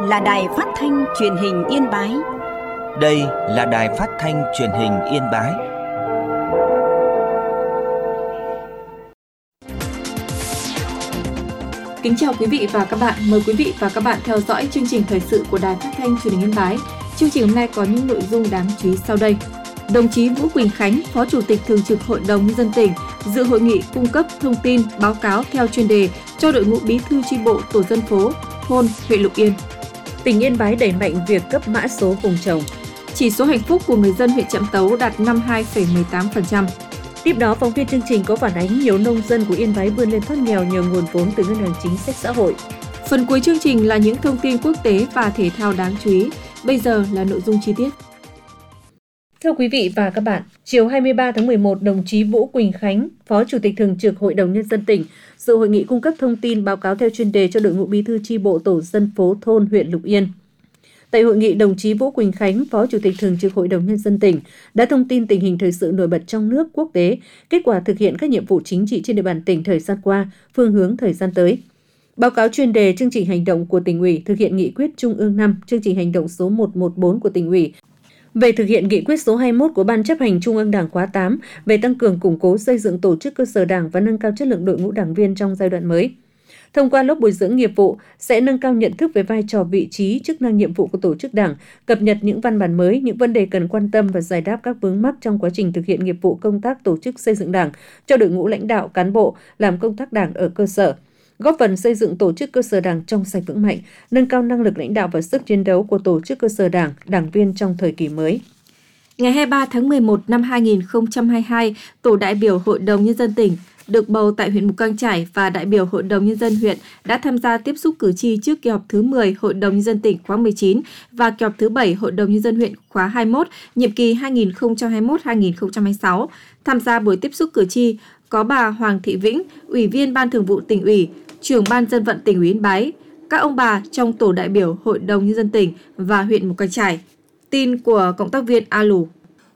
là Đài Phát thanh Truyền hình Yên Bái. Đây là Đài Phát thanh Truyền hình Yên Bái. Kính chào quý vị và các bạn. Mời quý vị và các bạn theo dõi chương trình thời sự của Đài Phát thanh Truyền hình Yên Bái. Chương trình hôm nay có những nội dung đáng chú ý sau đây. Đồng chí Vũ Quỳnh Khánh, Phó Chủ tịch Thường trực Hội đồng Nhân dân tỉnh, dự hội nghị cung cấp thông tin, báo cáo theo chuyên đề cho đội ngũ bí thư chi bộ tổ dân phố, thôn, huyện Lục Yên. Tỉnh Yên Bái đẩy mạnh việc cấp mã số vùng trồng. Chỉ số hạnh phúc của người dân huyện Trạm Tấu đạt 52,18%. Tiếp đó, phóng viên chương trình có phản ánh nhiều nông dân của Yên Bái vươn lên thoát nghèo nhờ nguồn vốn từ Ngân hàng Chính sách Xã hội. Phần cuối chương trình là những thông tin quốc tế và thể thao đáng chú ý. Bây giờ là nội dung chi tiết. Thưa quý vị và các bạn, chiều 23 tháng 11, đồng chí Vũ Quỳnh Khánh, Phó Chủ tịch Thường trực Hội đồng Nhân dân tỉnh, dự hội nghị cung cấp thông tin báo cáo theo chuyên đề cho đội ngũ bí thư chi bộ tổ dân phố thôn huyện Lục Yên. Tại hội nghị, đồng chí Vũ Quỳnh Khánh, Phó Chủ tịch Thường trực Hội đồng Nhân dân tỉnh, đã thông tin tình hình thời sự nổi bật trong nước, quốc tế, kết quả thực hiện các nhiệm vụ chính trị trên địa bàn tỉnh thời gian qua, phương hướng thời gian tới. Báo cáo chuyên đề chương trình hành động của tỉnh ủy thực hiện nghị quyết Trung ương 5, chương trình hành động số 114 của tỉnh ủy về thực hiện nghị quyết số 21 của Ban chấp hành Trung ương Đảng khóa 8 về tăng cường củng cố xây dựng tổ chức cơ sở Đảng và nâng cao chất lượng đội ngũ đảng viên trong giai đoạn mới. Thông qua lớp bồi dưỡng nghiệp vụ sẽ nâng cao nhận thức về vai trò, vị trí, chức năng, nhiệm vụ của tổ chức Đảng, cập nhật những văn bản mới, những vấn đề cần quan tâm và giải đáp các vướng mắc trong quá trình thực hiện nghiệp vụ công tác tổ chức xây dựng Đảng cho đội ngũ lãnh đạo, cán bộ làm công tác Đảng ở cơ sở, góp phần xây dựng tổ chức cơ sở Đảng trong sạch vững mạnh, nâng cao năng lực lãnh đạo và sức chiến đấu của tổ chức cơ sở Đảng, đảng viên trong thời kỳ mới. Ngày 23 tháng 11 năm 2022, tổ đại biểu Hội đồng Nhân dân tỉnh được bầu tại huyện Mù Cang Chải và đại biểu Hội đồng Nhân dân huyện đã tham gia tiếp xúc cử tri trước kỳ họp thứ 10 Hội đồng Nhân dân tỉnh khóa 19 và kỳ họp thứ 7 Hội đồng Nhân dân huyện khóa 21, nhiệm kỳ 2021-2026. Tham gia buổi tiếp xúc cử tri có bà Hoàng Thị Vĩnh, Ủy viên Ban Thường vụ Tỉnh ủy, Trưởng Ban Dân vận Tỉnh ủy Yên Bái, các ông bà trong tổ đại biểu Hội đồng Nhân dân tỉnh và huyện Mù Cang Chải. Tin của cộng tác viên A Lù.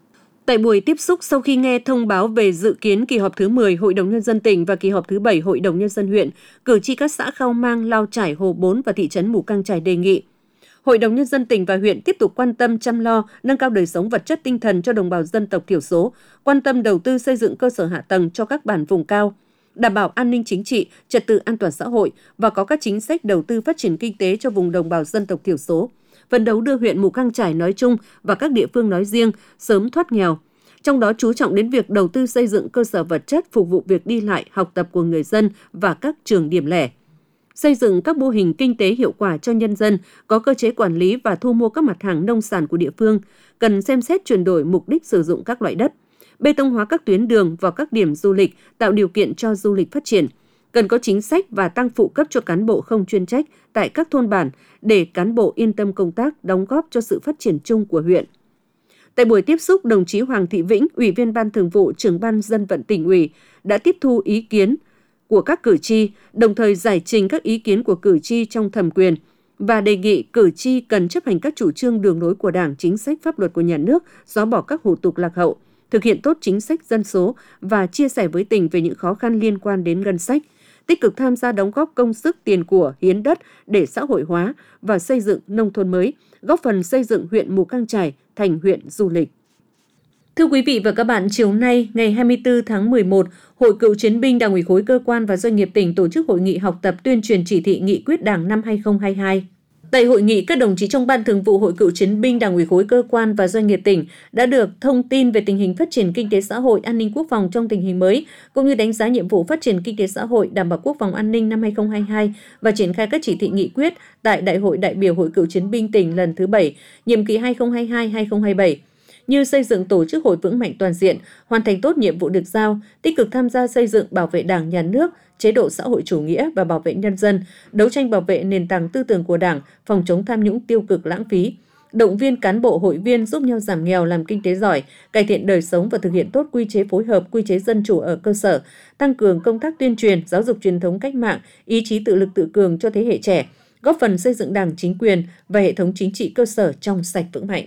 Tại buổi tiếp xúc, sau khi nghe thông báo về dự kiến kỳ họp thứ 10 Hội đồng Nhân dân tỉnh và kỳ họp thứ 7 Hội đồng Nhân dân huyện, cử tri các xã Khao Mang, Lao Chải, Hồ Bốn và thị trấn Mù Cang Chải đề nghị Hội đồng Nhân dân tỉnh và huyện tiếp tục quan tâm chăm lo, nâng cao đời sống vật chất tinh thần cho đồng bào dân tộc thiểu số, quan tâm đầu tư xây dựng cơ sở hạ tầng cho các bản vùng cao, đảm bảo an ninh chính trị, trật tự an toàn xã hội và có các chính sách đầu tư phát triển kinh tế cho vùng đồng bào dân tộc thiểu số, phấn đấu đưa huyện Mù Cang Chải nói chung và các địa phương nói riêng sớm thoát nghèo. Trong đó chú trọng đến việc đầu tư xây dựng cơ sở vật chất phục vụ việc đi lại, học tập của người dân và các trường điểm lẻ. Xây dựng các mô hình kinh tế hiệu quả cho nhân dân, có cơ chế quản lý và thu mua các mặt hàng nông sản của địa phương, cần xem xét chuyển đổi mục đích sử dụng các loại đất, bê tông hóa các tuyến đường vào các điểm du lịch, tạo điều kiện cho du lịch phát triển. Cần có chính sách và tăng phụ cấp cho cán bộ không chuyên trách tại các thôn bản để cán bộ yên tâm công tác, đóng góp cho sự phát triển chung của huyện. Tại buổi tiếp xúc, đồng chí Hoàng Thị Vĩnh, Ủy viên Ban Thường vụ, Trưởng Ban Dân vận Tỉnh ủy đã tiếp thu ý kiến của các cử tri, đồng thời giải trình các ý kiến của cử tri trong thẩm quyền và đề nghị cử tri cần chấp hành các chủ trương đường lối của Đảng, chính sách pháp luật của nhà nước, xóa bỏ các hủ tục lạc hậu, thực hiện tốt chính sách dân số và chia sẻ với tỉnh về những khó khăn liên quan đến ngân sách, tích cực tham gia đóng góp công sức tiền của, hiến đất để xã hội hóa và xây dựng nông thôn mới, góp phần xây dựng huyện Mù Cang Chải thành huyện du lịch. Thưa quý vị và các bạn, chiều nay, ngày 24 tháng 11, Hội Cựu Chiến binh Đảng ủy khối cơ quan và doanh nghiệp tỉnh tổ chức hội nghị học tập tuyên truyền chỉ thị nghị quyết Đảng năm 2022. Tại hội nghị, các đồng chí trong Ban Thường vụ Hội Cựu Chiến binh Đảng ủy khối cơ quan và doanh nghiệp tỉnh đã được thông tin về tình hình phát triển kinh tế xã hội, an ninh quốc phòng trong tình hình mới, cũng như đánh giá nhiệm vụ phát triển kinh tế xã hội, đảm bảo quốc phòng an ninh năm 2022 và triển khai các chỉ thị nghị quyết tại Đại hội đại biểu Hội Cựu Chiến binh tỉnh lần thứ 7, nhiệm kỳ 2022-2027. Như xây dựng tổ chức hội vững mạnh toàn diện, hoàn thành tốt nhiệm vụ được giao, tích cực tham gia xây dựng bảo vệ Đảng, Nhà nước, chế độ xã hội chủ nghĩa và bảo vệ nhân dân, đấu tranh bảo vệ nền tảng tư tưởng của Đảng, phòng chống tham nhũng tiêu cực lãng phí, động viên cán bộ hội viên giúp nhau giảm nghèo, làm kinh tế giỏi, cải thiện đời sống và thực hiện tốt quy chế phối hợp, quy chế dân chủ ở cơ sở, tăng cường công tác tuyên truyền, giáo dục truyền thống cách mạng, ý chí tự lực tự cường cho thế hệ trẻ, góp phần xây dựng Đảng, chính quyền và hệ thống chính trị cơ sở trong sạch vững mạnh.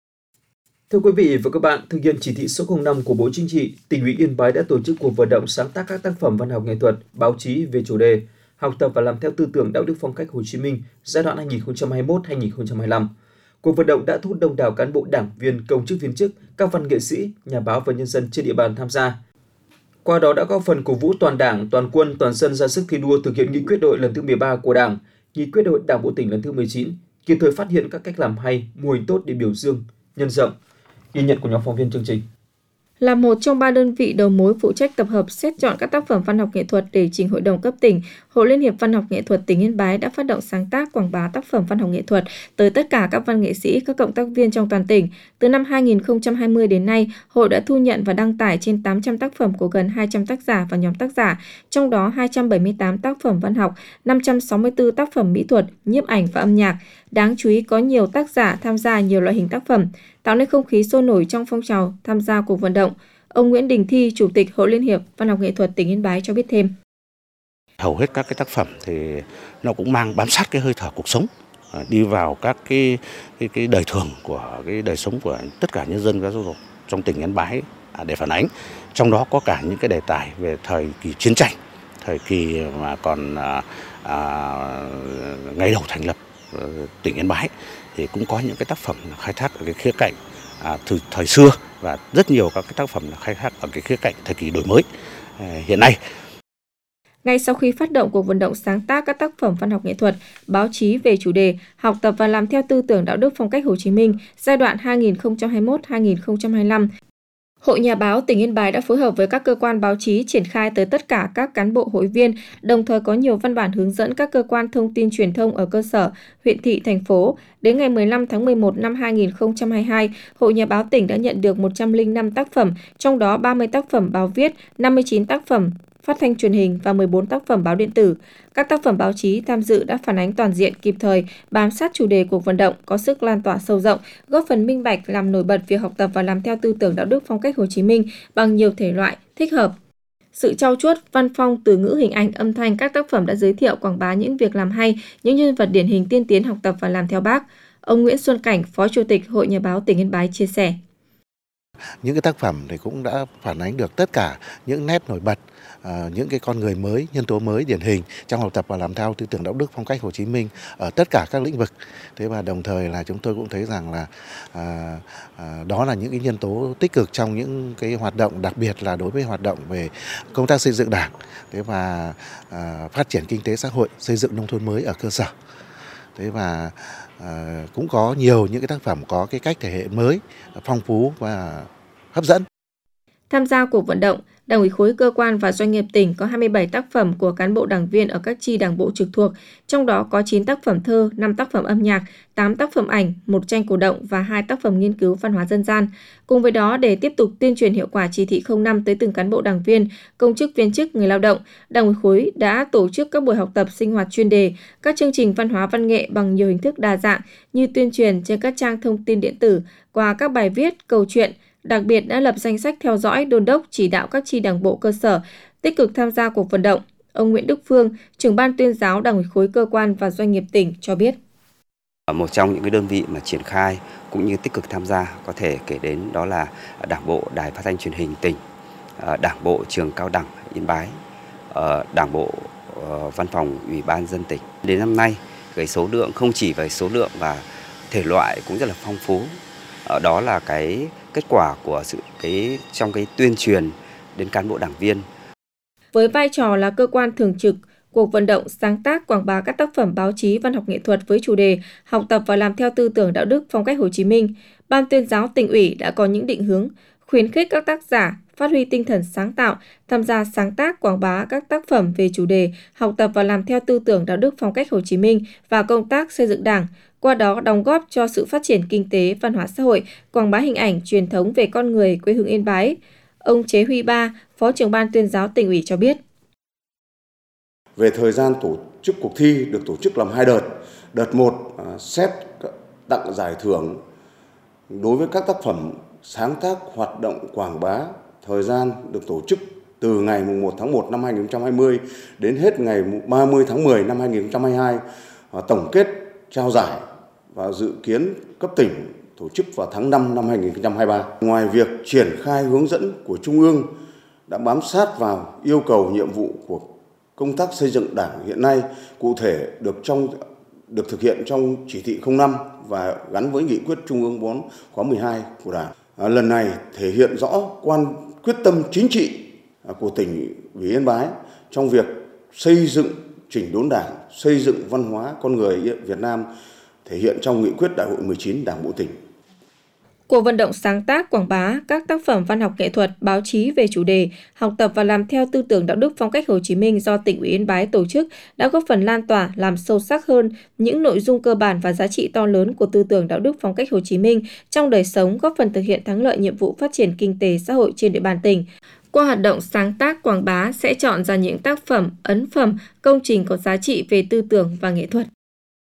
Thưa quý vị và các bạn, thực hiện chỉ thị số 05 của Bộ Chính trị, tỉnh ủy Yên Bái đã tổ chức cuộc vận động sáng tác các tác phẩm văn học nghệ thuật, báo chí về chủ đề học tập và làm theo tư tưởng đạo đức phong cách Hồ Chí Minh giai đoạn 2021-2025. Cuộc vận động đã thu hút đông đảo cán bộ đảng viên, công chức viên chức, các văn nghệ sĩ, nhà báo và nhân dân trên địa bàn tham gia. Qua đó đã góp phần cổ vũ toàn Đảng, toàn quân, toàn dân ra sức thi đua thực hiện nghị quyết đại hội lần thứ 13 của Đảng, nghị quyết đại hội Đảng bộ tỉnh lần thứ 19, kịp thời phát hiện các cách làm hay, mô hình tốt để biểu dương, nhân rộng. Ghi nhận của nhóm phóng viên chương trình. Là một trong 3 đơn vị đầu mối phụ trách tập hợp xét chọn các tác phẩm văn học nghệ thuật để trình Hội đồng cấp tỉnh, Hội Liên hiệp Văn học nghệ thuật tỉnh Yên Bái đã phát động sáng tác quảng bá tác phẩm văn học nghệ thuật tới tất cả các văn nghệ sĩ, các cộng tác viên trong toàn tỉnh. Từ năm 2020 đến nay, hội đã thu nhận và đăng tải trên 800 tác phẩm của gần 200 tác giả và nhóm tác giả, trong đó 278 tác phẩm văn học, 564 tác phẩm mỹ thuật, nhiếp ảnh và âm nhạc. Đáng chú ý có nhiều tác giả tham gia nhiều loại hình tác phẩm, tạo nên không khí sôi nổi trong phong trào tham gia cuộc vận động. Ông Nguyễn Đình Thi, Chủ tịch Hội Liên hiệp Văn học nghệ thuật tỉnh Yên Bái cho biết thêm. Hầu hết các cái tác phẩm thì nó cũng mang bám sát cái hơi thở cuộc sống, đi vào các cái đời thường của cái đời sống của tất cả nhân dân trong tỉnh Yên Bái để phản ánh. Trong đó có cả những cái đề tài về thời kỳ chiến tranh, thời kỳ mà còn ngày đầu thành lập tỉnh Yên Bái thì cũng có những cái tác phẩm khai thác ở cái khía cạnh từ thời xưa và rất nhiều các cái tác phẩm khai thác ở cái khía cạnh thời kỳ đổi mới hiện nay. Ngay sau khi phát động cuộc vận động sáng tác các tác phẩm văn học nghệ thuật, báo chí về chủ đề học tập và làm theo tư tưởng đạo đức phong cách Hồ Chí Minh giai đoạn 2021-2025, Hội Nhà báo tỉnh Yên Bái đã phối hợp với các cơ quan báo chí triển khai tới tất cả các cán bộ hội viên, đồng thời có nhiều văn bản hướng dẫn các cơ quan thông tin truyền thông ở cơ sở, huyện thị, thành phố. Đến ngày 15 tháng 11 năm 2022, Hội Nhà báo tỉnh đã nhận được 105 tác phẩm, trong đó 30 tác phẩm báo viết, 59 tác phẩm phát thanh truyền hình và 14 tác phẩm báo điện tử. Các tác phẩm báo chí tham dự đã phản ánh toàn diện, kịp thời, bám sát chủ đề cuộc vận động, có sức lan tỏa sâu rộng, góp phần minh bạch làm nổi bật việc học tập và làm theo tư tưởng đạo đức phong cách Hồ Chí Minh bằng nhiều thể loại, thích hợp. Sự trau chuốt, văn phong, từ ngữ, hình ảnh, âm thanh các tác phẩm đã giới thiệu quảng bá những việc làm hay, những nhân vật điển hình tiên tiến học tập và làm theo Bác. Ông Nguyễn Xuân Cảnh, Phó Chủ tịch Hội Nhà báo tỉnh Yên Bái chia sẻ. Những cái tác phẩm thì cũng đã phản ánh được tất cả những nét nổi bật, những cái con người mới, nhân tố mới điển hình trong học tập và làm theo tư tưởng đạo đức phong cách Hồ Chí Minh ở tất cả các lĩnh vực. Thế và đồng thời là chúng tôi cũng thấy rằng là đó là những cái nhân tố tích cực trong những cái hoạt động, đặc biệt là đối với hoạt động về công tác xây dựng Đảng, thế và phát triển kinh tế xã hội, xây dựng nông thôn mới ở cơ sở. Thế và cũng có nhiều những cái tác phẩm có cái cách thể hiện mới, phong phú và hấp dẫn. Tham gia cuộc vận động, Đảng ủy khối cơ quan và doanh nghiệp tỉnh có 27 tác phẩm của cán bộ đảng viên ở các chi đảng bộ trực thuộc, trong đó có 9 tác phẩm thơ, 5 tác phẩm âm nhạc, 8 tác phẩm ảnh, 1 tranh cổ động và 2 tác phẩm nghiên cứu văn hóa dân gian. Cùng với đó, để tiếp tục tuyên truyền hiệu quả chỉ thị 05 tới từng cán bộ đảng viên, công chức viên chức, người lao động, Đảng ủy khối đã tổ chức các buổi học tập sinh hoạt chuyên đề, các chương trình văn hóa văn nghệ bằng nhiều hình thức đa dạng như tuyên truyền trên các trang thông tin điện tử, qua các bài viết, câu chuyện. Đặc biệt đã lập danh sách theo dõi, đôn đốc, chỉ đạo các chi đảng bộ cơ sở tích cực tham gia cuộc vận động. Ông Nguyễn Đức Phương, trưởng ban tuyên giáo Đảng ủy khối cơ quan và doanh nghiệp tỉnh cho biết. Một trong những cái đơn vị mà triển khai cũng như tích cực tham gia có thể kể đến đó là Đảng bộ Đài Phát thanh Truyền hình tỉnh, Đảng bộ Trường Cao đẳng Yên Bái, Đảng bộ Văn phòng Ủy ban dân tỉnh. Đến năm nay, cái số lượng không chỉ về số lượng và thể loại cũng rất là phong phú. Đó là cái kết quả của trong cái tuyên truyền đến cán bộ đảng viên. Với vai trò là cơ quan thường trực, cuộc vận động sáng tác quảng bá các tác phẩm báo chí văn học nghệ thuật với chủ đề học tập và làm theo tư tưởng đạo đức phong cách Hồ Chí Minh, Ban tuyên giáo tỉnh ủy đã có những định hướng, khuyến khích các tác giả phát huy tinh thần sáng tạo, tham gia sáng tác quảng bá các tác phẩm về chủ đề học tập và làm theo tư tưởng đạo đức phong cách Hồ Chí Minh và công tác xây dựng Đảng, qua đó đóng góp cho sự phát triển kinh tế, văn hóa xã hội, quảng bá hình ảnh truyền thống về con người quê hương Yên Bái. Ông Chế Huy Ba, Phó trưởng ban tuyên giáo tỉnh ủy cho biết. Về thời gian tổ chức cuộc thi được tổ chức làm 2 đợt. Đợt 1 xét tặng giải thưởng đối với các tác phẩm sáng tác hoạt động quảng bá. Thời gian được tổ chức từ ngày 1 tháng 1 năm 2020 đến hết ngày 30 tháng 10 năm 2022. Tổng kết trao giải và dự kiến cấp tỉnh tổ chức vào tháng 5 năm 2023. Ngoài việc triển khai hướng dẫn của Trung ương đã bám sát vào yêu cầu nhiệm vụ của Công tác xây dựng Đảng hiện nay cụ thể được thực hiện trong chỉ thị 05 và gắn với nghị quyết Trung ương 4 khóa 12 của Đảng. Lần này thể hiện rõ quyết tâm chính trị của tỉnh ủy Yên Bái trong việc xây dựng chỉnh đốn Đảng, xây dựng văn hóa con người Việt Nam thể hiện trong nghị quyết Đại hội 19 Đảng bộ tỉnh. Cuộc vận động sáng tác, quảng bá các tác phẩm văn học nghệ thuật, báo chí về chủ đề học tập và làm theo tư tưởng đạo đức phong cách Hồ Chí Minh do tỉnh ủy Yên Bái tổ chức đã góp phần lan tỏa, làm sâu sắc hơn những nội dung cơ bản và giá trị to lớn của tư tưởng đạo đức phong cách Hồ Chí Minh trong đời sống, góp phần thực hiện thắng lợi nhiệm vụ phát triển kinh tế xã hội trên địa bàn tỉnh. Qua hoạt động sáng tác, quảng bá sẽ chọn ra những tác phẩm, ấn phẩm, công trình có giá trị về tư tưởng và nghệ thuật.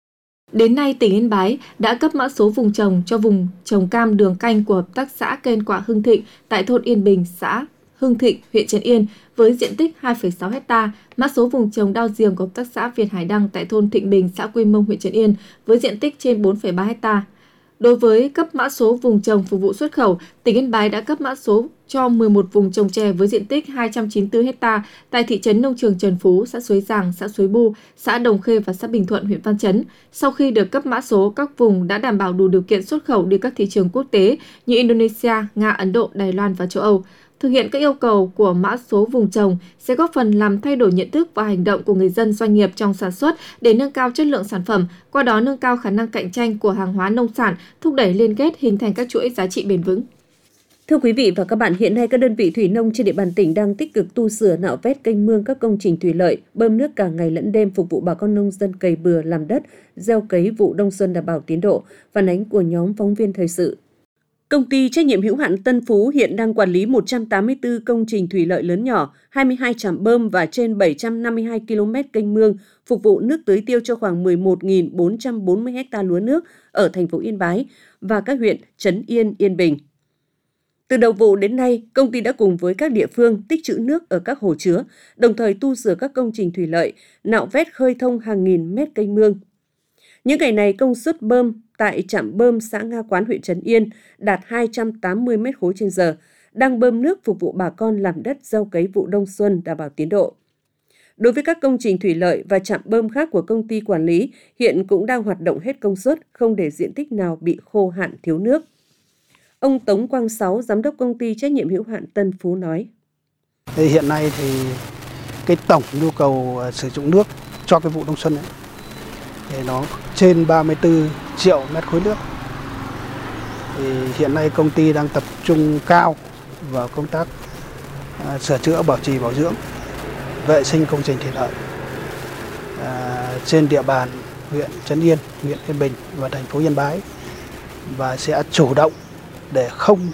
Đến nay, tỉnh Yên Bái đã cấp mã số vùng trồng cho vùng trồng cam đường canh của Hợp tác xã Cây Quả Hưng Thịnh tại thôn Yên Bình, xã Hưng Thịnh, huyện Trấn Yên với diện tích 2,6 ha, mã số vùng trồng đao giềng của Hợp tác xã Việt Hải Đăng tại thôn Thịnh Bình, xã Quy Mông, huyện Trấn Yên với diện tích trên 4,3 ha. Đối với cấp mã số vùng trồng phục vụ xuất khẩu, tỉnh Yên Bái đã cấp mã số cho 11 vùng trồng chè với diện tích 294 ha tại thị trấn Nông Trường Trần Phú, xã Suối Giàng, xã Suối Bu, xã Đồng Khê và xã Bình Thuận, huyện Văn Chấn. Sau khi được cấp mã số, các vùng đã đảm bảo đủ điều kiện xuất khẩu đi các thị trường quốc tế như Indonesia, Nga, Ấn Độ, Đài Loan và châu Âu. Thực hiện các yêu cầu của mã số vùng trồng sẽ góp phần làm thay đổi nhận thức và hành động của người dân, doanh nghiệp trong sản xuất để nâng cao chất lượng sản phẩm, qua đó nâng cao khả năng cạnh tranh của hàng hóa nông sản, thúc đẩy liên kết, hình thành các chuỗi giá trị bền vững. Thưa quý vị và các bạn, hiện nay các đơn vị thủy nông trên địa bàn tỉnh đang tích cực tu sửa, nạo vét kênh mương, các công trình thủy lợi, bơm nước cả ngày lẫn đêm phục vụ bà con nông dân cày bừa, làm đất, gieo cấy vụ đông xuân đảm bảo tiến độ. Phản ánh của nhóm phóng viên thời sự. Công ty trách nhiệm hữu hạn Tân Phú hiện đang quản lý 184 công trình thủy lợi lớn nhỏ, 22 trạm bơm và trên 752 km kênh mương phục vụ nước tưới tiêu cho khoảng 11.440 ha lúa nước ở thành phố Yên Bái và các huyện Trấn Yên, Yên Bình. Từ đầu vụ đến nay, công ty đã cùng với các địa phương tích trữ nước ở các hồ chứa, đồng thời tu sửa các công trình thủy lợi, nạo vét khơi thông hàng nghìn mét kênh mương. Những ngày này, công suất bơm tại trạm bơm xã Nga Quán, huyện Trấn Yên đạt 280 mét khối trên giờ, đang bơm nước phục vụ bà con làm đất gieo cấy vụ đông xuân đảm bảo tiến độ. Đối với các công trình thủy lợi và trạm bơm khác của công ty quản lý, hiện cũng đang hoạt động hết công suất, không để diện tích nào bị khô hạn thiếu nước. Ông Tống Quang Sáu, giám đốc công ty trách nhiệm hữu hạn Tân Phú nói: Hiện nay thì cái tổng nhu cầu sử dụng nước cho cái vụ đông xuân ấy, thì nó trên 34 triệu mét khối nước. Thì hiện nay công ty đang tập trung cao vào công tác sửa chữa, bảo trì, bảo dưỡng, vệ sinh công trình thủy lợi trên địa bàn huyện Trấn Yên, huyện Yên Bình và thành phố Yên Bái, và sẽ chủ động để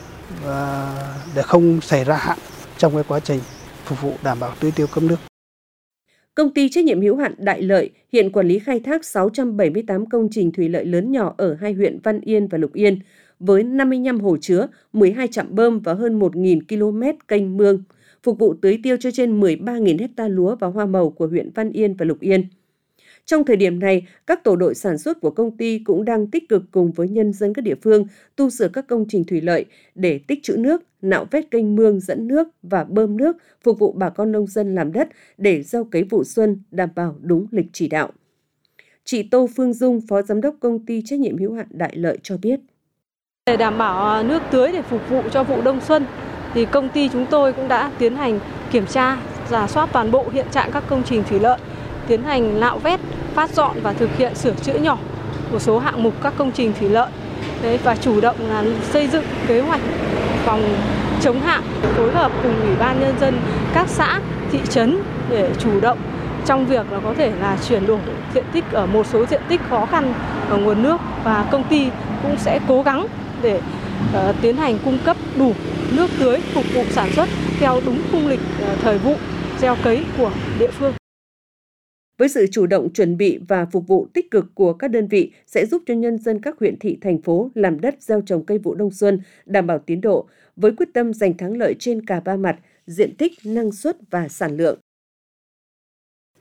không xảy ra hạn trong cái quá trình phục vụ đảm bảo tưới tiêu cấp nước. Công ty trách nhiệm hữu hạn Đại Lợi hiện quản lý khai thác 678 công trình thủy lợi lớn nhỏ ở hai huyện Văn Yên và Lục Yên, với 55 hồ chứa, 12 trạm bơm và hơn 1.000 km kênh mương, phục vụ tưới tiêu cho trên 13.000 ha lúa và hoa màu của huyện Văn Yên và Lục Yên. Trong thời điểm này, các tổ đội sản xuất của công ty cũng đang tích cực cùng với nhân dân các địa phương tu sửa các công trình thủy lợi để tích trữ nước, nạo vét kênh mương dẫn nước và bơm nước phục vụ bà con nông dân làm đất để gieo cấy vụ xuân đảm bảo đúng lịch chỉ đạo. Chị Tô Phương Dung, Phó Giám đốc Công ty trách nhiệm hữu hạn Đại Lợi cho biết: Để đảm bảo nước tưới để phục vụ cho vụ đông xuân, thì công ty chúng tôi cũng đã tiến hành kiểm tra, rà soát toàn bộ hiện trạng các công trình thủy lợi, tiến hành nạo vét, phát dọn và thực hiện sửa chữa nhỏ một số hạng mục các công trình thủy lợi. Và chủ động là xây dựng kế hoạch phòng chống hạn, phối hợp cùng Ủy ban Nhân dân các xã, thị trấn để chủ động trong việc là có thể là chuyển đổi diện tích ở một số diện tích khó khăn ở nguồn nước, và công ty cũng sẽ cố gắng để tiến hành cung cấp đủ nước tưới phục vụ sản xuất theo đúng khung lịch thời vụ gieo cấy của địa phương. Với sự chủ động chuẩn bị và phục vụ tích cực của các đơn vị sẽ giúp cho nhân dân các huyện thị, thành phố làm đất gieo trồng cây vụ đông xuân đảm bảo tiến độ, với quyết tâm giành thắng lợi trên cả ba mặt: diện tích, năng suất và sản lượng.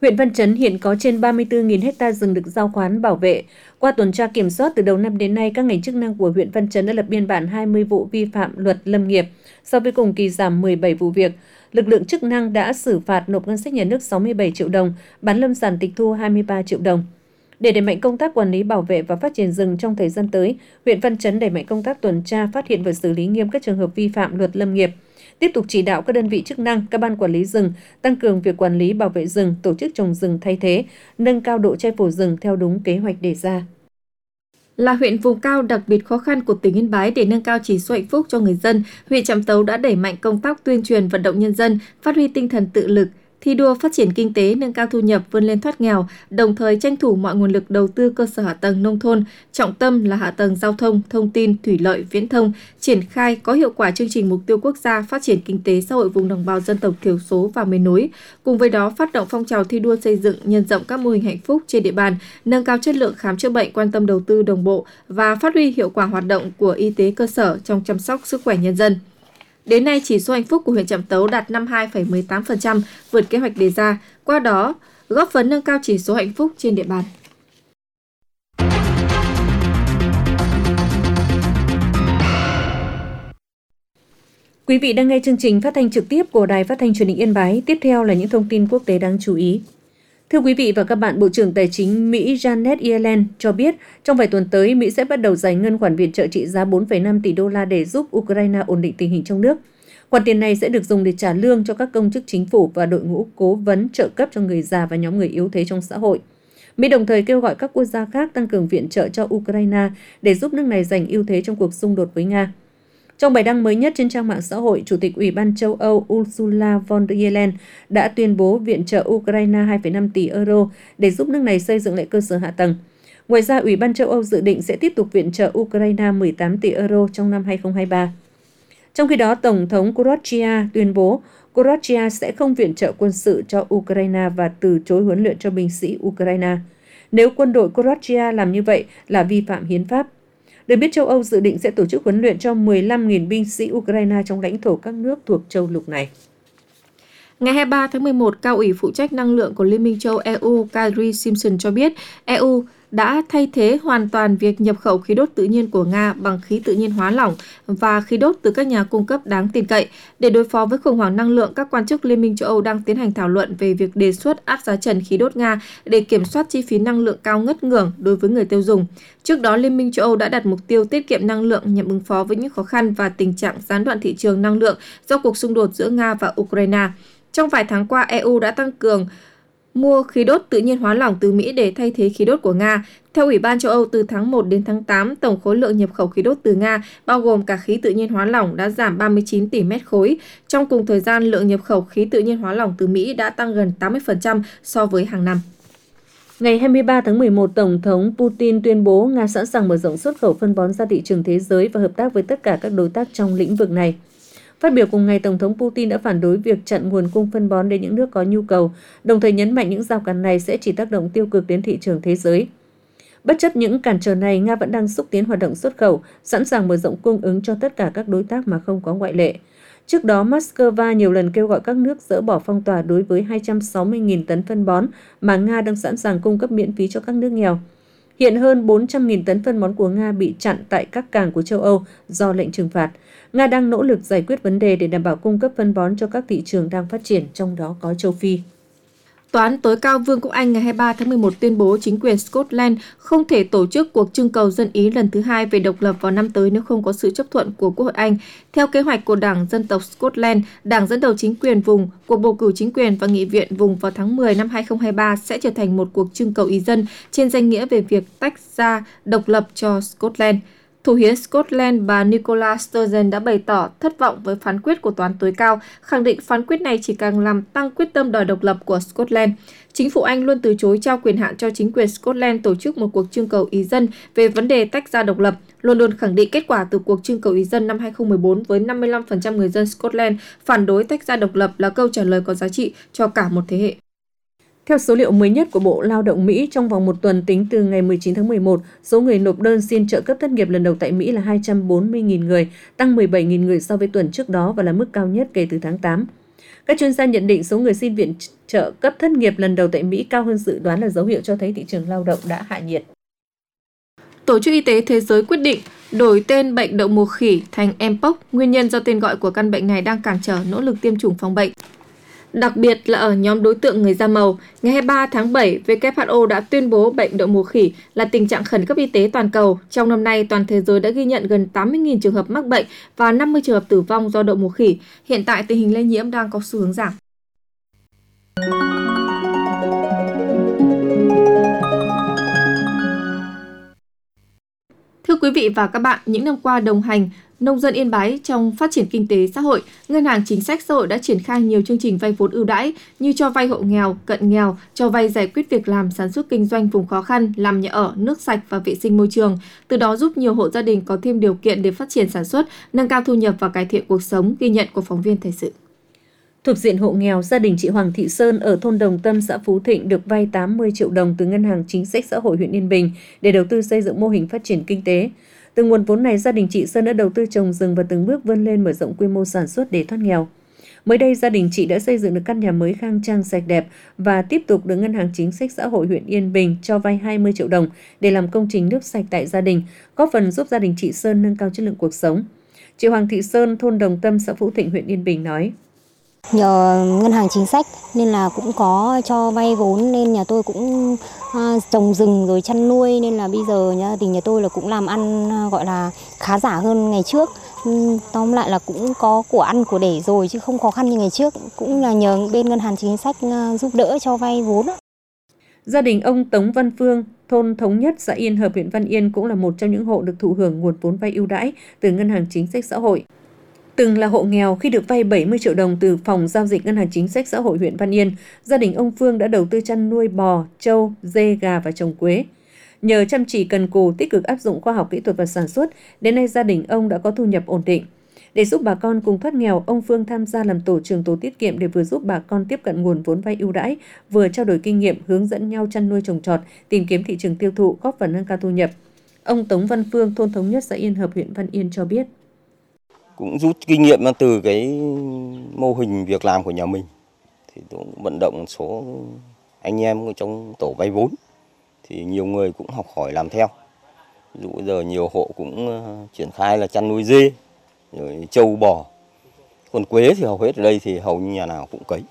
Huyện Văn Chấn hiện có trên 34.000 ha rừng được giao khoán bảo vệ. Qua tuần tra kiểm soát từ đầu năm đến nay, các ngành chức năng của huyện Văn Chấn đã lập biên bản 20 vụ vi phạm luật lâm nghiệp, so với cùng kỳ giảm 17 vụ việc. Lực lượng chức năng đã xử phạt nộp ngân sách nhà nước 67 triệu đồng, bán lâm sản tịch thu 23 triệu đồng. Để đẩy mạnh công tác quản lý, bảo vệ và phát triển rừng trong thời gian tới, huyện Văn Chấn đẩy mạnh công tác tuần tra, phát hiện và xử lý nghiêm các trường hợp vi phạm luật lâm nghiệp. Tiếp tục chỉ đạo các đơn vị chức năng, các ban quản lý rừng tăng cường việc quản lý bảo vệ rừng, tổ chức trồng rừng thay thế, nâng cao độ che phủ rừng theo đúng kế hoạch đề ra. Là huyện vùng cao đặc biệt khó khăn của tỉnh Yên Bái, để nâng cao chỉ số hạnh phúc cho người dân, huyện Trạm Tấu đã đẩy mạnh công tác tuyên truyền vận động nhân dân, phát huy tinh thần tự lực, thi đua phát triển kinh tế, nâng cao thu nhập, vươn lên thoát nghèo, đồng thời tranh thủ mọi nguồn lực đầu tư cơ sở hạ tầng nông thôn, trọng tâm là hạ tầng giao thông, thông tin, thủy lợi, viễn thông, triển khai có hiệu quả chương trình mục tiêu quốc gia phát triển kinh tế xã hội vùng đồng bào dân tộc thiểu số và miền núi. Cùng với đó, phát động phong trào thi đua xây dựng, nhân rộng các mô hình hạnh phúc trên địa bàn, nâng cao chất lượng khám chữa bệnh, quan tâm đầu tư đồng bộ và phát huy hiệu quả hoạt động của y tế cơ sở trong chăm sóc sức khỏe nhân dân. Đến nay, chỉ số hạnh phúc của huyện Trạm Tấu đạt 52,18%, vượt kế hoạch đề ra, qua đó góp phần nâng cao chỉ số hạnh phúc trên địa bàn. Quý vị đang nghe chương trình phát thanh trực tiếp của Đài Phát thanh Truyền hình Yên Bái. Tiếp theo là những thông tin quốc tế đáng chú ý. Thưa quý vị và các bạn, Bộ trưởng Tài chính Mỹ Janet Yellen cho biết trong vài tuần tới, Mỹ sẽ bắt đầu giải ngân khoản viện trợ trị giá 4,5 tỷ đô la để giúp Ukraine ổn định tình hình trong nước. Khoản tiền này sẽ được dùng để trả lương cho các công chức chính phủ và đội ngũ cố vấn trợ cấp cho người già và nhóm người yếu thế trong xã hội. Mỹ đồng thời kêu gọi các quốc gia khác tăng cường viện trợ cho Ukraine để giúp nước này giành ưu thế trong cuộc xung đột với Nga. Trong bài đăng mới nhất trên trang mạng xã hội, Chủ tịch Ủy ban châu Âu Ursula von der Leyen đã tuyên bố viện trợ Ukraine 2,5 tỷ euro để giúp nước này xây dựng lại cơ sở hạ tầng. Ngoài ra, Ủy ban châu Âu dự định sẽ tiếp tục viện trợ Ukraine 18 tỷ euro trong năm 2023. Trong khi đó, Tổng thống Croatia tuyên bố Croatia sẽ không viện trợ quân sự cho Ukraine và từ chối huấn luyện cho binh sĩ Ukraine. Nếu quân đội Croatia làm như vậy là vi phạm hiến pháp. Được biết, châu Âu dự định sẽ tổ chức huấn luyện cho 15.000 binh sĩ Ukraine trong lãnh thổ các nước thuộc châu lục này. Ngày 23 tháng 11, Cao ủy phụ trách năng lượng của Liên minh châu EU Kadri Simpson cho biết EU đã thay thế hoàn toàn việc nhập khẩu khí đốt tự nhiên của Nga bằng khí tự nhiên hóa lỏng và khí đốt từ các nhà cung cấp đáng tin cậy. Để đối phó với khủng hoảng năng lượng, các quan chức Liên minh châu Âu đang tiến hành thảo luận về việc đề xuất áp giá trần khí đốt Nga để kiểm soát chi phí năng lượng cao ngất ngưởng đối với người tiêu dùng. Trước đó, Liên minh châu Âu đã đặt mục tiêu tiết kiệm năng lượng nhằm ứng phó với những khó khăn và tình trạng gián đoạn thị trường năng lượng do cuộc xung đột giữa Nga và Ukraine. Trong vài tháng qua, EU đã tăng cường mua khí đốt tự nhiên hóa lỏng từ Mỹ để thay thế khí đốt của Nga. Theo Ủy ban châu Âu, từ tháng 1 đến tháng 8, tổng khối lượng nhập khẩu khí đốt từ Nga, bao gồm cả khí tự nhiên hóa lỏng, đã giảm 39 tỷ mét khối. Trong cùng thời gian, lượng nhập khẩu khí tự nhiên hóa lỏng từ Mỹ đã tăng gần 80% so với hàng năm. Ngày 23 tháng 11, Tổng thống Putin tuyên bố Nga sẵn sàng mở rộng xuất khẩu phân bón ra thị trường thế giới và hợp tác với tất cả các đối tác trong lĩnh vực này. Phát biểu cùng ngày, Tổng thống Putin đã phản đối việc chặn nguồn cung phân bón đến những nước có nhu cầu, đồng thời nhấn mạnh những rào cản này sẽ chỉ tác động tiêu cực đến thị trường thế giới. Bất chấp những cản trở này, Nga vẫn đang xúc tiến hoạt động xuất khẩu, sẵn sàng mở rộng cung ứng cho tất cả các đối tác mà không có ngoại lệ. Trước đó, Moscow nhiều lần kêu gọi các nước dỡ bỏ phong tỏa đối với 260.000 tấn phân bón mà Nga đang sẵn sàng cung cấp miễn phí cho các nước nghèo. Hiện hơn 400.000 tấn phân bón của Nga bị chặn tại các cảng của châu Âu do lệnh trừng phạt. Nga đang nỗ lực giải quyết vấn đề để đảm bảo cung cấp phân bón cho các thị trường đang phát triển, trong đó có châu Phi. Tòa án tối cao Vương quốc Anh ngày 23 tháng 11 tuyên bố chính quyền Scotland không thể tổ chức cuộc trưng cầu dân Ý lần thứ hai về độc lập vào năm tới nếu không có sự chấp thuận của Quốc hội Anh. Theo kế hoạch của Đảng Dân tộc Scotland, đảng dẫn đầu chính quyền vùng, cuộc bầu cử chính quyền và nghị viện vùng vào tháng 10 năm 2023 sẽ trở thành một cuộc trưng cầu ý dân trên danh nghĩa về việc tách ra độc lập cho Scotland. Thủ hiến Scotland bà Nicola Sturgeon đã bày tỏ thất vọng với phán quyết của Tòa án tối cao, khẳng định phán quyết này chỉ càng làm tăng quyết tâm đòi độc lập của Scotland. Chính phủ Anh luôn từ chối trao quyền hạn cho chính quyền Scotland tổ chức một cuộc trưng cầu ý dân về vấn đề tách ra độc lập, luôn khẳng định kết quả từ cuộc trưng cầu ý dân năm 2014 với 55% người dân Scotland phản đối tách ra độc lập là câu trả lời có giá trị cho cả một thế hệ. Theo số liệu mới nhất của Bộ Lao động Mỹ, trong vòng một tuần tính từ ngày 19 tháng 11, số người nộp đơn xin trợ cấp thất nghiệp lần đầu tại Mỹ là 240.000 người, tăng 17.000 người so với tuần trước đó và là mức cao nhất kể từ tháng 8. Các chuyên gia nhận định số người xin viện trợ cấp thất nghiệp lần đầu tại Mỹ cao hơn dự đoán là dấu hiệu cho thấy thị trường lao động đã hạ nhiệt. Tổ chức Y tế Thế giới quyết định đổi tên bệnh đậu mùa khỉ thành Mpox, nguyên nhân do tên gọi của căn bệnh này đang cản trở nỗ lực tiêm chủng phòng bệnh. Đặc biệt là ở nhóm đối tượng người da màu, ngày 23 tháng 7, WHO đã tuyên bố bệnh đậu mùa khỉ là tình trạng khẩn cấp y tế toàn cầu. Trong năm nay, toàn thế giới đã ghi nhận gần 80.000 trường hợp mắc bệnh và 50 trường hợp tử vong do đậu mùa khỉ. Hiện tại, tình hình lây nhiễm đang có xu hướng giảm. Thưa quý vị và các bạn, những năm qua đồng hành nông dân Yên Bái trong phát triển kinh tế xã hội, Ngân hàng Chính sách Xã hội đã triển khai nhiều chương trình vay vốn ưu đãi như cho vay hộ nghèo, cận nghèo, cho vay giải quyết việc làm, sản xuất kinh doanh vùng khó khăn, làm nhà ở, nước sạch và vệ sinh môi trường. Từ đó giúp nhiều hộ gia đình có thêm điều kiện để phát triển sản xuất, nâng cao thu nhập và cải thiện cuộc sống, ghi nhận của phóng viên thời sự. Thuộc diện hộ nghèo, gia đình chị Hoàng Thị Sơn ở thôn Đồng Tâm, xã Phú Thịnh được vay 80 triệu đồng từ Ngân hàng Chính sách Xã hội huyện Yên Bình để đầu tư xây dựng mô hình phát triển kinh tế. Từ nguồn vốn này, gia đình chị Sơn đã đầu tư trồng rừng và từng bước vươn lên mở rộng quy mô sản xuất để thoát nghèo. Mới đây, gia đình chị đã xây dựng được căn nhà mới khang trang sạch đẹp và tiếp tục được Ngân hàng Chính sách Xã hội huyện Yên Bình cho vay 20 triệu đồng để làm công trình nước sạch tại gia đình, góp phần giúp gia đình chị Sơn nâng cao chất lượng cuộc sống. Chị Hoàng Thị Sơn, thôn Đồng Tâm, xã Phú Thịnh, huyện Yên Bình nói: Nhờ Ngân hàng Chính sách nên là cũng có cho vay vốn, nên nhà tôi cũng trồng rừng rồi chăn nuôi, nên là bây giờ gia đình nhà tôi là cũng làm ăn gọi là khá giả hơn ngày trước. Tóm lại là cũng có của ăn của để rồi chứ không khó khăn như ngày trước, cũng là nhờ bên Ngân hàng Chính sách giúp đỡ cho vay vốn. Gia đình ông Tống Văn Phương, thôn Thống Nhất, xã Yên Hợp, huyện Văn Yên cũng là một trong những hộ được thụ hưởng nguồn vốn vay ưu đãi từ Ngân hàng Chính sách Xã hội. Từng là hộ nghèo, khi được vay 70 triệu đồng từ phòng giao dịch Ngân hàng Chính sách Xã hội huyện Văn Yên, gia đình ông Phương đã đầu tư chăn nuôi bò, trâu, dê, gà và trồng quế. Nhờ chăm chỉ cần cù, tích cực áp dụng khoa học kỹ thuật và sản xuất, đến nay gia đình ông đã có thu nhập ổn định. Để giúp bà con cùng thoát nghèo, ông Phương tham gia làm tổ trưởng tổ tiết kiệm để vừa giúp bà con tiếp cận nguồn vốn vay ưu đãi, vừa trao đổi kinh nghiệm, hướng dẫn nhau chăn nuôi trồng trọt, tìm kiếm thị trường tiêu thụ, góp phần nâng cao thu nhập. Ông Tống Văn Phương, thôn Thống Nhất, xã Yên Hợp, huyện Văn Yên cho biết: cũng rút kinh nghiệm từ cái mô hình việc làm của nhà mình, thì cũng vận động một số anh em trong tổ vay vốn, thì nhiều người cũng học hỏi làm theo. Ví dụ giờ nhiều hộ cũng triển khai là chăn nuôi dê, rồi trâu bò, còn quế thì hầu hết ở đây thì hầu như nhà nào cũng cấy.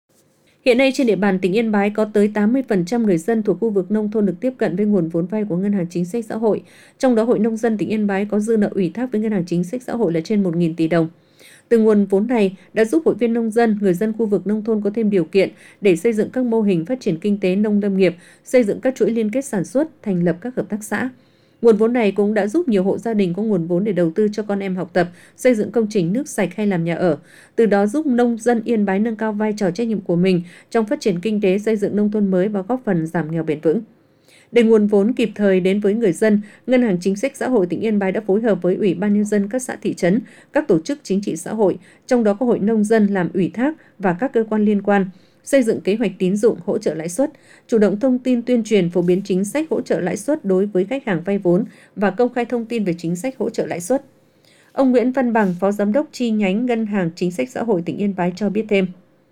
Hiện nay trên địa bàn tỉnh Yên Bái có tới 80% người dân thuộc khu vực nông thôn được tiếp cận với nguồn vốn vay của Ngân hàng Chính sách Xã hội. Trong đó, Hội Nông dân tỉnh Yên Bái có dư nợ ủy thác với Ngân hàng Chính sách Xã hội là trên 1.000 tỷ đồng. Từ nguồn vốn này đã giúp hội viên nông dân, người dân khu vực nông thôn có thêm điều kiện để xây dựng các mô hình phát triển kinh tế nông lâm nghiệp, xây dựng các chuỗi liên kết sản xuất, thành lập các hợp tác xã. Nguồn vốn này cũng đã giúp nhiều hộ gia đình có nguồn vốn để đầu tư cho con em học tập, xây dựng công trình nước sạch hay làm nhà ở. Từ đó giúp nông dân Yên Bái nâng cao vai trò trách nhiệm của mình trong phát triển kinh tế, xây dựng nông thôn mới và góp phần giảm nghèo bền vững. Để nguồn vốn kịp thời đến với người dân, Ngân hàng Chính sách Xã hội tỉnh Yên Bái đã phối hợp với Ủy ban Nhân dân các xã thị trấn, các tổ chức chính trị xã hội, trong đó có Hội Nông dân làm ủy thác và các cơ quan liên quan, xây dựng kế hoạch tín dụng hỗ trợ lãi suất, chủ động thông tin tuyên truyền phổ biến chính sách hỗ trợ lãi suất đối với khách hàng vay vốn và công khai thông tin về chính sách hỗ trợ lãi suất. Ông Nguyễn Văn Bằng, Phó Giám đốc chi nhánh Ngân hàng Chính sách Xã hội tỉnh Yên Bái cho biết thêm: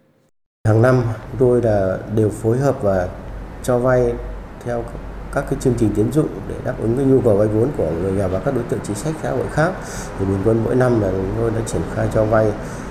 Hàng năm chúng tôi đều phối hợp và cho vay theo các cái chương trình tín dụng để đáp ứng cái nhu cầu vay vốn của người nghèo và các đối tượng chính sách xã hội khác. Thì bình quân mỗi năm là chúng tôi đã triển khai cho vay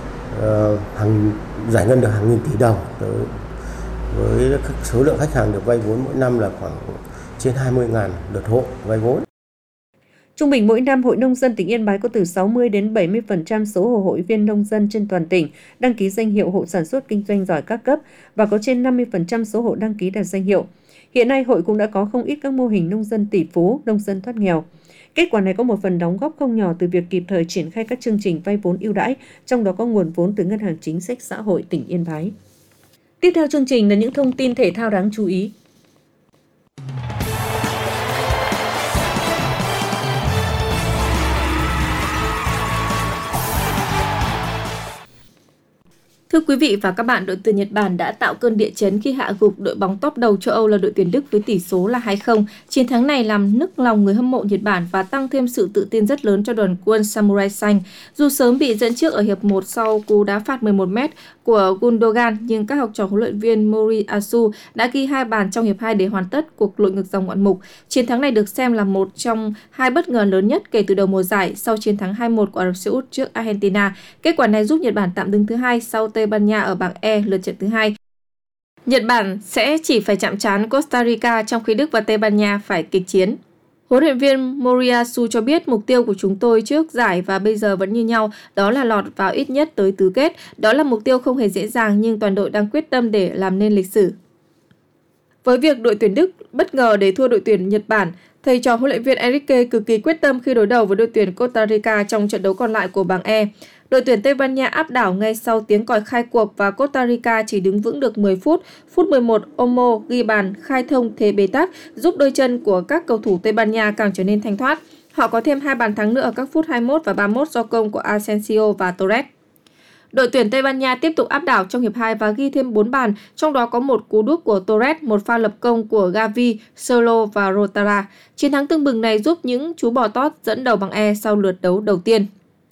giải ngân được hàng nghìn tỷ đồng, với số lượng khách hàng được vay vốn mỗi năm là khoảng trên 20.000 lượt hộ vay vốn. Trung bình mỗi năm, Hội Nông dân tỉnh Yên Bái có từ 60 đến 70% số hội viên nông dân trên toàn tỉnh đăng ký danh hiệu hộ sản xuất kinh doanh giỏi các cấp và có trên 50% số hộ đăng ký đạt danh hiệu. Hiện nay, hội cũng đã có không ít các mô hình nông dân tỷ phú, nông dân thoát nghèo. Kết quả này có một phần đóng góp không nhỏ từ việc kịp thời triển khai các chương trình vay vốn ưu đãi, trong đó có nguồn vốn từ Ngân hàng Chính sách Xã hội tỉnh Yên Bái. Tiếp theo chương trình là những thông tin thể thao đáng chú ý. Thưa quý vị và các bạn, đội tuyển Nhật Bản đã tạo cơn địa chấn khi hạ gục đội bóng top đầu châu Âu là đội tuyển Đức với tỷ số là 2-0. Chiến thắng này làm nức lòng người hâm mộ Nhật Bản và tăng thêm sự tự tin rất lớn cho đoàn quân Samurai xanh. Dù sớm bị dẫn trước ở hiệp 1 sau cú đá phạt 11m của Gundogan, nhưng các học trò huấn luyện viên Moriyasu đã ghi 2 bàn trong hiệp 2 để hoàn tất cuộc lội ngược dòng ngoạn mục. Chiến thắng này được xem là một trong 2 bất ngờ lớn nhất kể từ đầu mùa giải sau chiến thắng 2-1 của Ả Rập Xê Út trước Argentina. Kết quả này giúp Nhật Bản tạm đứng thứ 2 sau Tây Ban Nha ở bảng E lượt trận thứ 2. Nhật Bản sẽ chỉ phải chạm trán Costa Rica trong khi Đức và Tây Ban Nha phải kịch chiến. Huấn luyện viên Moriyasu cho biết mục tiêu của chúng tôi trước giải và bây giờ vẫn như nhau, đó là lọt vào ít nhất tới tứ kết. Đó là mục tiêu không hề dễ dàng nhưng toàn đội đang quyết tâm để làm nên lịch sử. Với việc đội tuyển Đức bất ngờ để thua đội tuyển Nhật Bản, thầy trò huấn luyện viên Enrique cực kỳ quyết tâm khi đối đầu với đội tuyển Costa Rica trong trận đấu còn lại của bảng E. Đội tuyển Tây Ban Nha áp đảo ngay sau tiếng còi khai cuộc và Costa Rica chỉ đứng vững được 10 phút. Phút 11, Olmo ghi bàn khai thông thế bế tắc, giúp đôi chân của các cầu thủ Tây Ban Nha càng trở nên thanh thoát. Họ có thêm 2 bàn thắng nữa ở các phút 21 và 31 do công của Asensio và Torres. Đội tuyển Tây Ban Nha tiếp tục áp đảo trong hiệp 2 và ghi thêm 4 bàn, trong đó có một cú đúp của Torres, một pha lập công của Gavi, Solo và Rotara. Chiến thắng tưng bừng này giúp những chú bò tót dẫn đầu bảng E sau lượt đấu đầu tiên.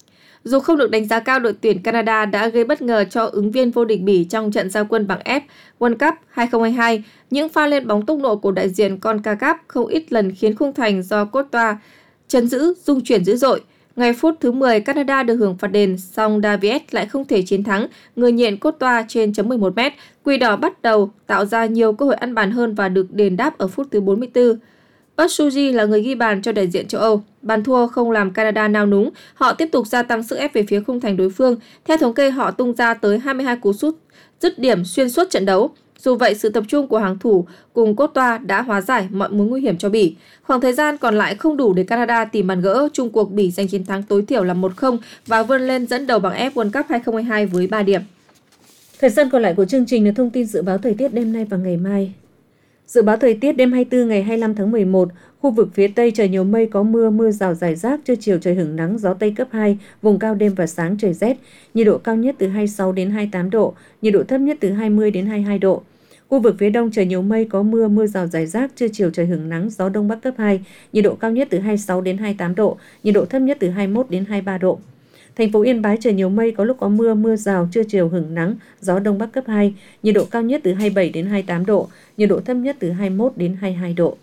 Dù không được đánh giá cao, đội tuyển Canada đã gây bất ngờ cho ứng viên vô địch Bỉ trong trận ra quân bảng F World Cup 2022. Những pha lên bóng tốc độ của đại diện CONCACAF không ít lần khiến khung thành do Courtois chấn giữ rung chuyển dữ dội. Ngay phút thứ 10, Canada được hưởng phạt đền, song Davies lại không thể chiến thắng người nhện Courtois trên chấm 11m. Quỷ đỏ bắt đầu tạo ra nhiều cơ hội ăn bàn hơn và được đền đáp ở phút thứ 44. Otsuji là người ghi bàn cho đại diện châu Âu. Bàn thua không làm Canada nao núng, họ tiếp tục gia tăng sức ép về phía khung thành đối phương. Theo thống kê, họ tung ra tới 22 cú sút dứt điểm xuyên suốt trận đấu. Dù vậy, sự tập trung của hàng thủ cùng Courtois đã hóa giải mọi mối nguy hiểm cho Bỉ. Khoảng thời gian còn lại không đủ để Canada tìm bàn gỡ. Chung cuộc Bỉ giành chiến thắng tối thiểu là 1-0 và vươn lên dẫn đầu bảng F World Cup 2022 với 3 điểm. Thời gian còn lại của chương trình là thông tin dự báo thời tiết đêm nay và ngày mai. Dự báo thời tiết đêm 24 ngày 25 tháng 11, khu vực phía Tây trời nhiều mây có mưa, mưa rào rải rác, trưa chiều trời hửng nắng, gió Tây cấp 2, vùng cao đêm và sáng trời rét, nhiệt độ cao nhất từ 26 đến 28 độ, nhiệt độ thấp nhất từ 20 đến 22 độ. Khu vực phía Đông trời nhiều mây có mưa, mưa rào rải rác, trưa chiều trời hửng nắng, gió Đông Bắc cấp 2, nhiệt độ cao nhất từ 26 đến 28 độ, nhiệt độ thấp nhất từ 21 đến 23 độ. Thành phố Yên Bái trời nhiều mây, có lúc có mưa, mưa rào, trưa chiều hửng nắng, gió Đông Bắc cấp 2, nhiệt độ cao nhất từ 27 đến 28 độ, nhiệt độ thấp nhất từ 21 đến 22 độ.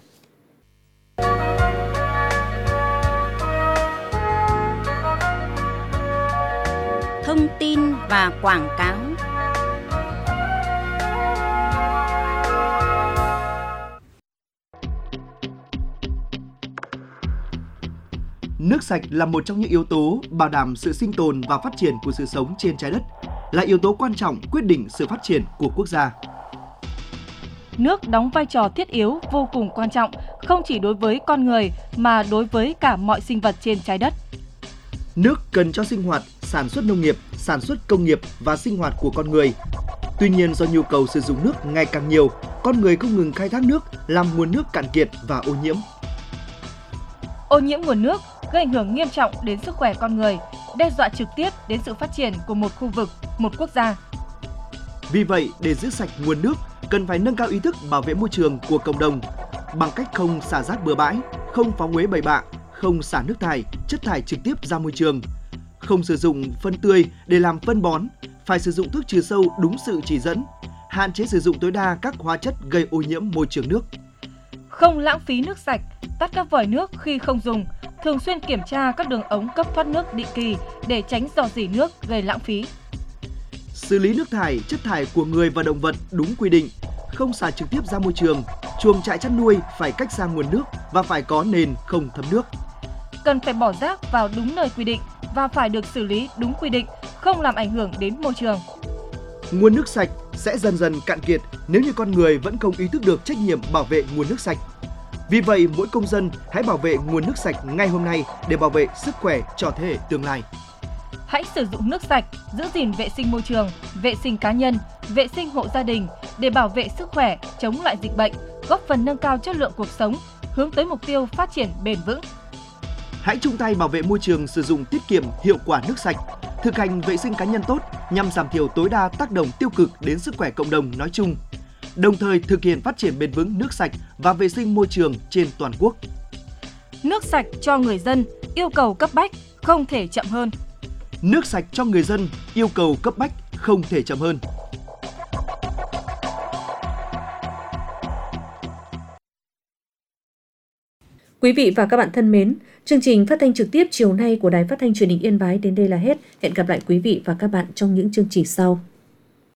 Thông tin và quảng cáo. Nước sạch là một trong những yếu tố bảo đảm sự sinh tồn và phát triển của sự sống trên trái đất, là yếu tố quan trọng quyết định sự phát triển của quốc gia. Nước đóng vai trò thiết yếu vô cùng quan trọng, không chỉ đối với con người mà đối với cả mọi sinh vật trên trái đất. Nước cần cho sinh hoạt, sản xuất nông nghiệp, sản xuất công nghiệp và sinh hoạt của con người. Tuy nhiên, do nhu cầu sử dụng nước ngày càng nhiều, con người không ngừng khai thác nước, làm nguồn nước cạn kiệt và ô nhiễm. Ô nhiễm nguồn nước gây ảnh hưởng nghiêm trọng đến sức khỏe con người, đe dọa trực tiếp đến sự phát triển của một khu vực, một quốc gia. Vì vậy, để giữ sạch nguồn nước, cần phải nâng cao ý thức bảo vệ môi trường của cộng đồng bằng cách không xả rác bừa bãi, không phóng uế bậy bạ, không xả nước thải, chất thải trực tiếp ra môi trường, không sử dụng phân tươi để làm phân bón, phải sử dụng thuốc trừ sâu đúng sự chỉ dẫn, hạn chế sử dụng tối đa các hóa chất gây ô nhiễm môi trường nước. Không lãng phí nước sạch, tắt các vòi nước khi không dùng, thường xuyên kiểm tra các đường ống cấp thoát nước định kỳ để tránh rò rỉ nước gây lãng phí. Xử lý nước thải, chất thải của người và động vật đúng quy định, không xả trực tiếp ra môi trường. Chuồng trại chăn nuôi phải cách xa nguồn nước và phải có nền không thấm nước. Cần phải bỏ rác vào đúng nơi quy định và phải được xử lý đúng quy định, không làm ảnh hưởng đến môi trường. Nguồn nước sạch sẽ dần dần cạn kiệt nếu như con người vẫn không ý thức được trách nhiệm bảo vệ nguồn nước sạch. Vì vậy, mỗi công dân hãy bảo vệ nguồn nước sạch ngay hôm nay để bảo vệ sức khỏe cho thế hệ tương lai. Hãy sử dụng nước sạch, giữ gìn vệ sinh môi trường, vệ sinh cá nhân, vệ sinh hộ gia đình để bảo vệ sức khỏe, chống lại dịch bệnh, góp phần nâng cao chất lượng cuộc sống, hướng tới mục tiêu phát triển bền vững. Hãy chung tay bảo vệ môi trường, sử dụng tiết kiệm hiệu quả nước sạch. thực hành vệ sinh cá nhân tốt nhằm giảm thiểu tối đa tác động tiêu cực đến sức khỏe cộng đồng nói chung, đồng thời thực hiện phát triển bền vững nước sạch và vệ sinh môi trường trên toàn quốc. Nước sạch cho người dân, yêu cầu cấp bách, không thể chậm hơn. Nước sạch cho người dân, yêu cầu cấp bách, không thể chậm hơn. Quý vị và các bạn thân mến, chương trình phát thanh trực tiếp chiều nay của Đài Phát thanh Truyền hình Yên Bái đến đây là hết. Hẹn gặp lại quý vị và các bạn trong những chương trình sau.